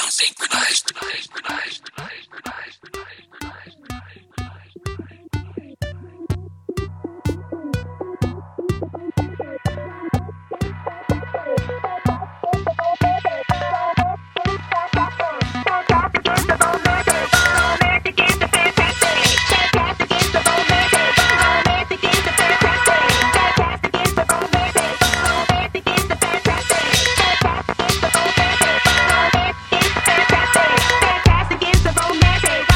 Fantastic is the romantic.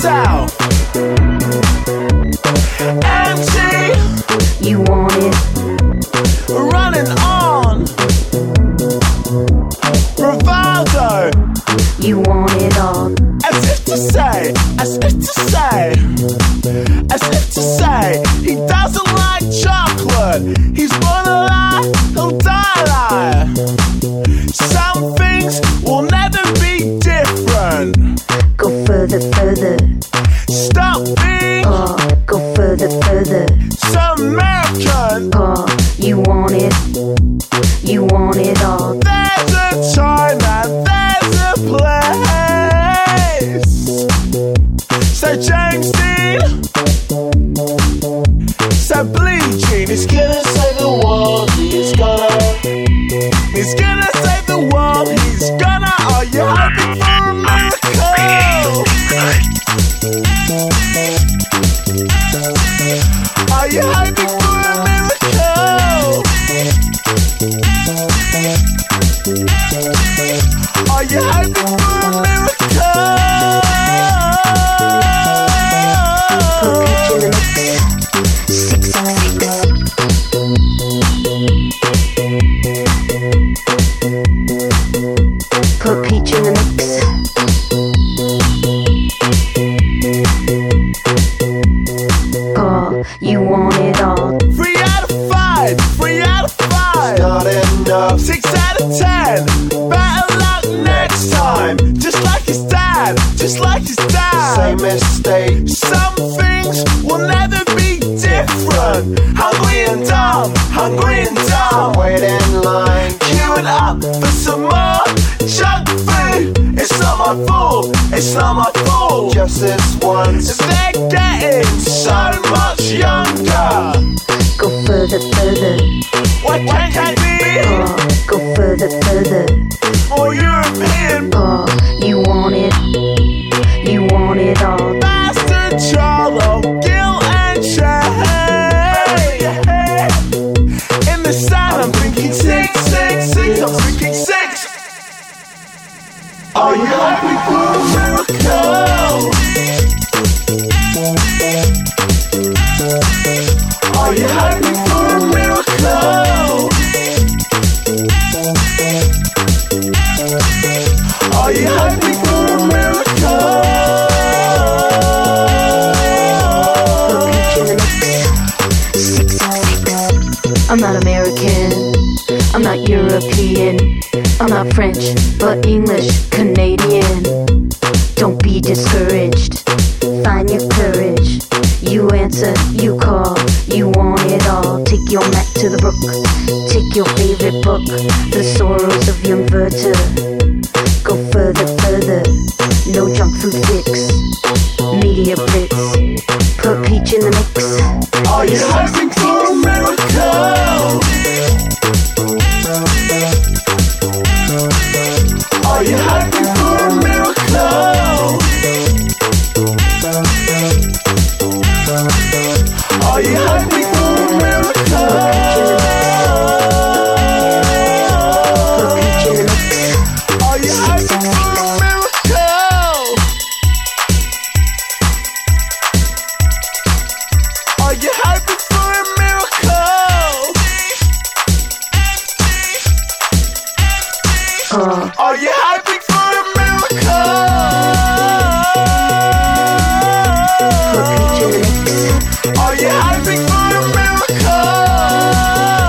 out. Empty, you want it. running on. Bravado, You want it all. as if to say, as if to say, as if to say, he doesn't like chocolate. He's born a lie, he'll die a lie. Some things will never be different. Go further, further. Stop being Oh, go further, further. so American. Oh, you want it. You want it all. There's a time and there's a place. So James Dean, so Billie Jean, he's gonna save the world. He's gonna save the world. He's gonna. Are you hoping for a miracle? Are you hoping for a miracle? Are you hoping for a miracle? Put Peach in the mix. 666. Put Peach in the mix. Oh, you want it all. 3 out of 5, 3 out of 5. Not enough. 6 out of 10. Better luck next time. Just like his dad, just like his dad. Same mistake. Some things will never be different. Hungry and dumb, hungry and dumb. Wait in line, queuing up for some more junk food. It's not my fault, it's not my fault. Just this once. They're getting so much younger. Go further, further. Why can't you be Oh, go further, further. more European? Oh, you want it. You want it all. Bastard, Charlo, Gil and Shay. In the sun, I'm thinking 6, 6, 6. I'm thinking 6. Are you hoping for a miracle? Are you hoping for a miracle? Are you hoping for a miracle? Put Peach in the mix. 666. I'm not American. I'm not European. I'm not French, but English, Canadian. Don't be discouraged. Find your courage. You answer, you call. You want it all. Take your mat to the brook. Take your favorite book. The Sorrows of Young Werther. Go further, further. No junk food fix. Media blitz. Put Peach in the mix. Are you hoping for a miracle? Are you hoping for a miracle? Are you hoping for a miracle? Put Peach in the mix. Are you hoping for a miracle? Are you hoping for a miracle? Oh, Are you hoping for a miracle? put Peach in the mix. Are you hoping for a miracle?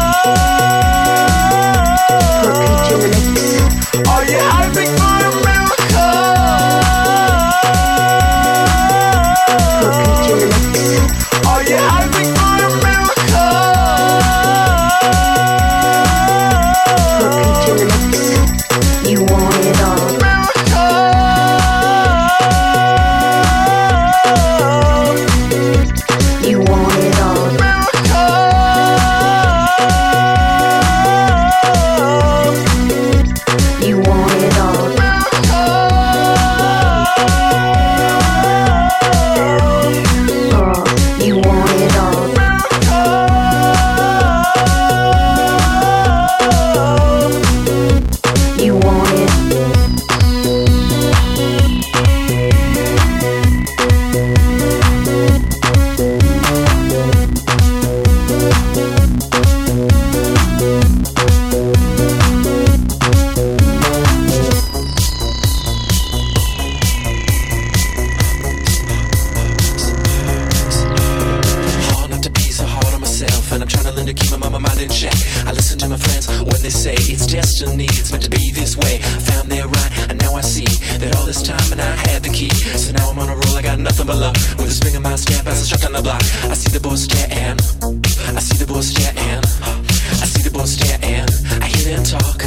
they say it's destiny, it's meant to be this way. I found their right, and now I see that all this time and I had the key. So now I'm on a roll, I got nothing but luck. With a spring in my step as I struck on the block. I see the boys stare and I see the boys stare and I see the boys stare and I hear them talk.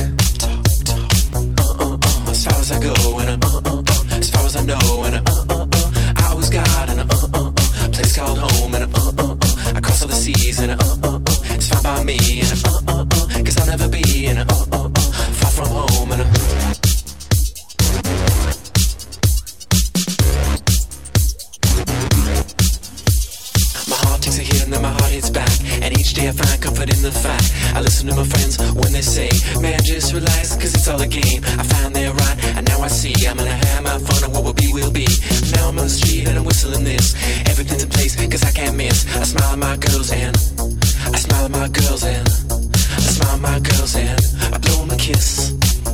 As far as I go and as far as I know and I always got and a place called home and I cross all the seas and it's fine by me and cause I'll never be and far from home and my heart takes a hit and then my heart hits back, and each day I find comfort in the fact I listen to my friends when they say, man, just relax, cause it's all a game. I found they're right, and now I see I'm gonna have my fun, and what will be, will be. Now I'm on the street and I'm whistling this. Everything's in place, cause I can't miss. I smile at my girls and I smile at my girls and I smile at my girls and I blow them a kiss.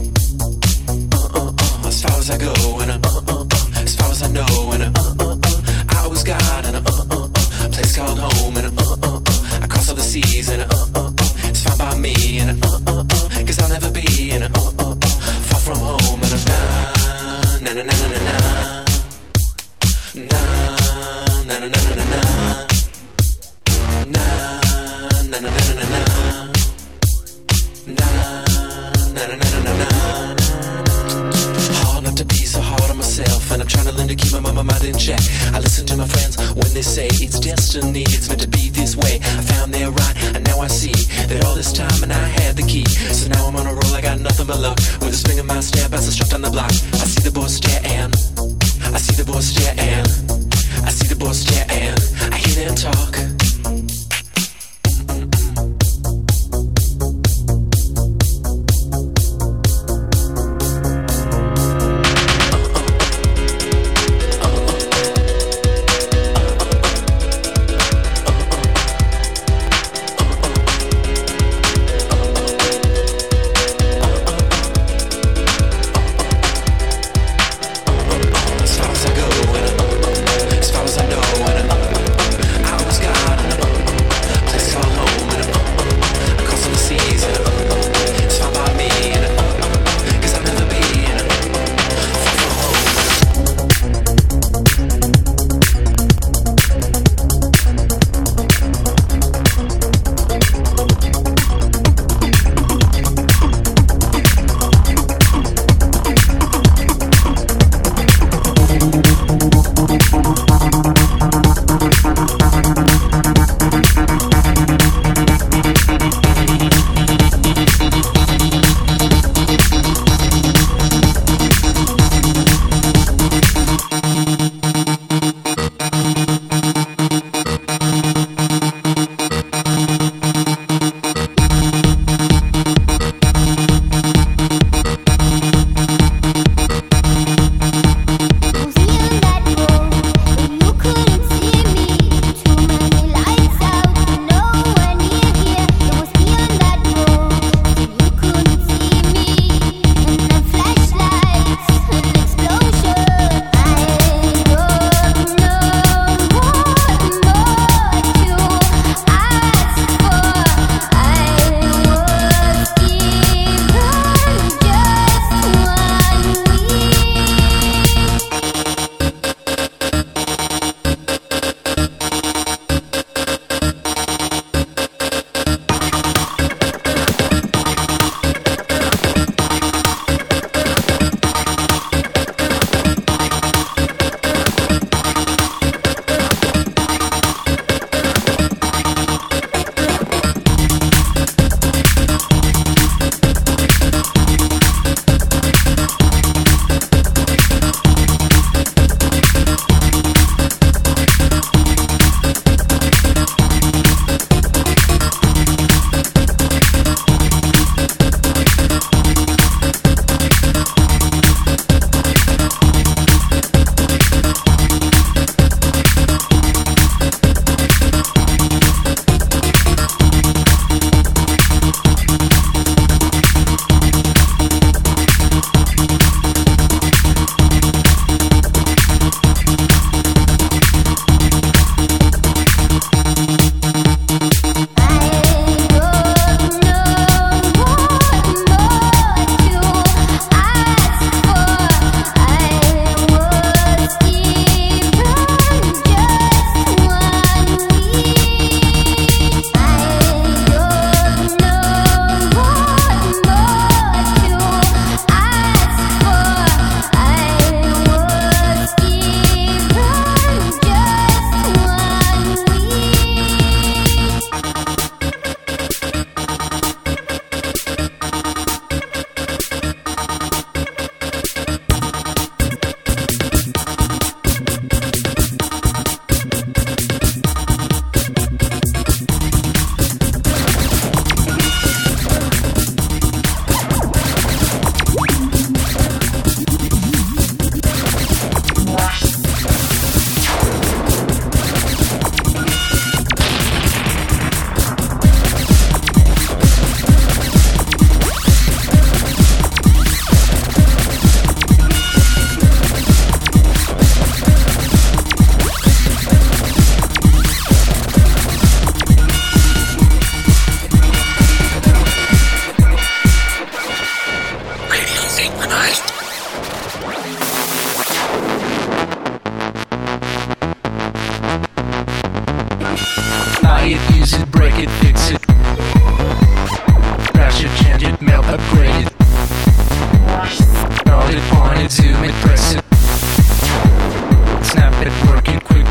As far as I go and as far as I know and I always got and a place called home and I cross all the seas and it's fine by me and cause I'll never be and far from home and na na na na na na na na na na na na na na na na hard enough to be so hard on myself, and I'm trying to learn to keep my mind in check. I listen to my friends when they say it's destiny, it's meant to be this way. I found they're right, and now I see that all this time and I had the key. So now I'm on a roll, I got nothing but luck. With a spring in my step as I struck on the block. I see the boys stare and I see the boys stare and I see the boys stare and I hear them talk. As far as I go, and as far as I know, and I always got.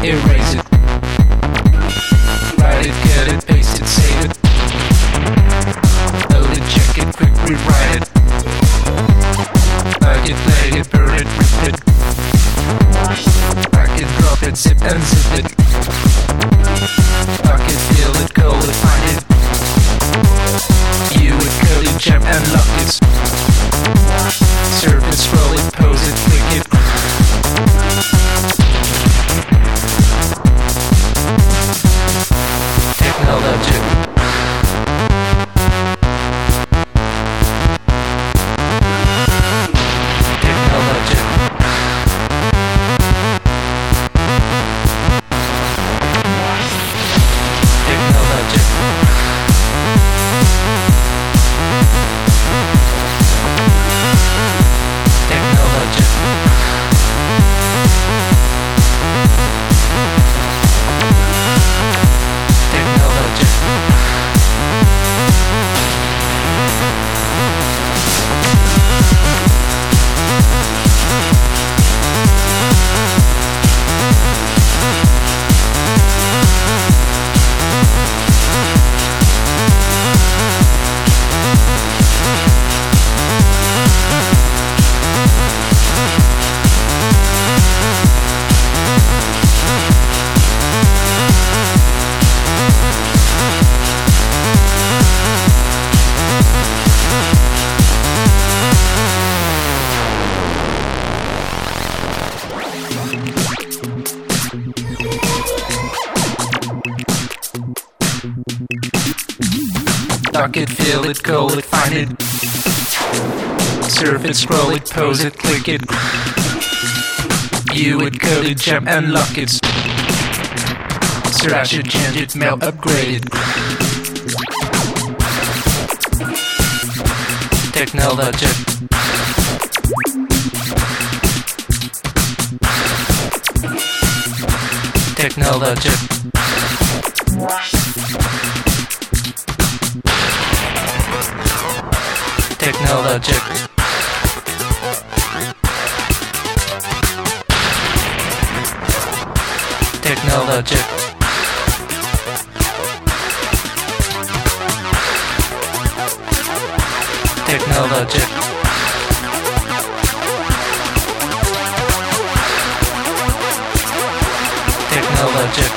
erase it. Write it, get it, paste it, save it. Load it, check it, quick rewrite it. Plug it, play it, burn it, rip it. Pack it, drop it, zip and zip it. Lock it, fill it, call it, find it. View it, code it, jump and lock it. Surf it, scroll it, pose it, click it. Technology. Lock it, fill it, call it, find it. Surf it, scroll it, pose it, click it. View it, code it, jump and lock it. Slash it, change it, mail, upgrade it. Technology. Technology. Technologic. Technologic. Technologic. Technologic.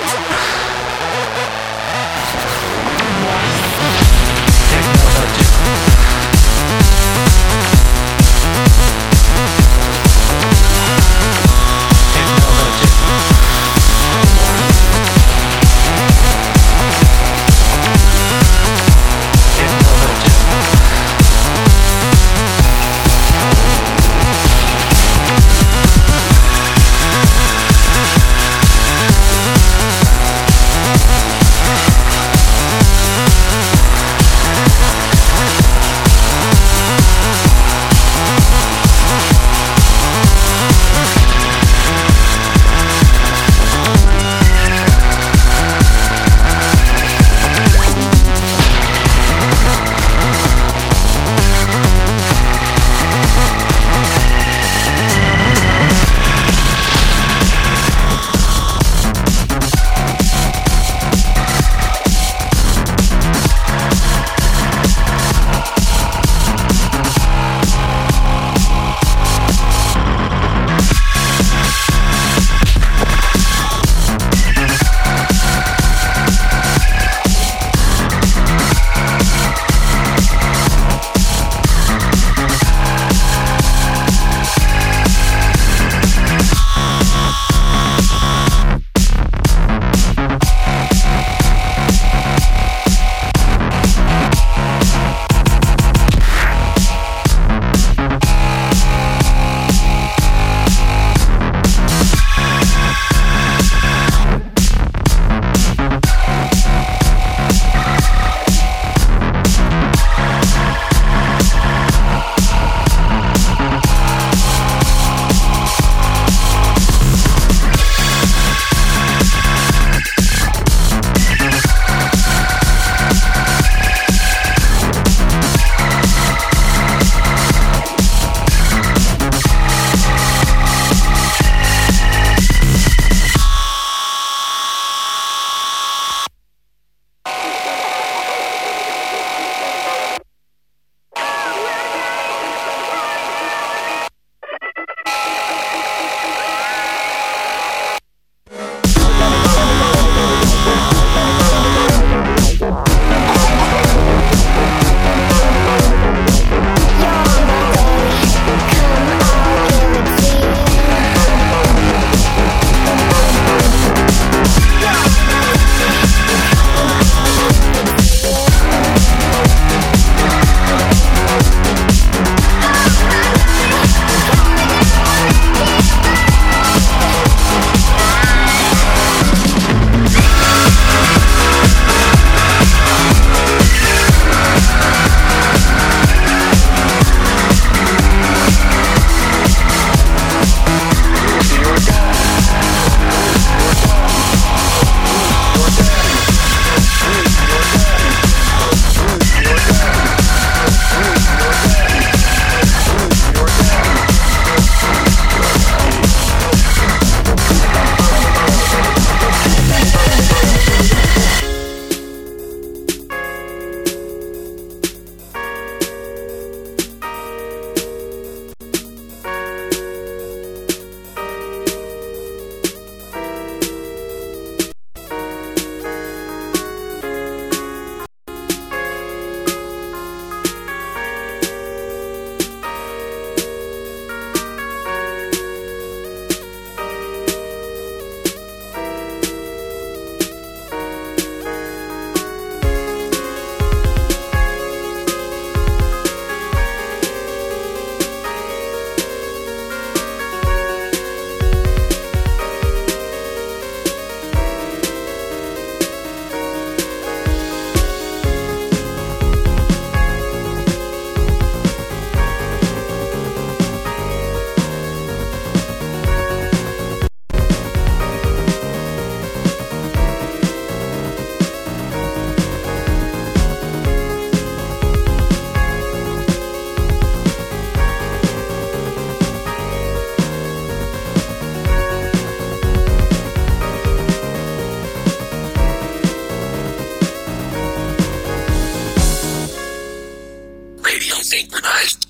radio synchronized.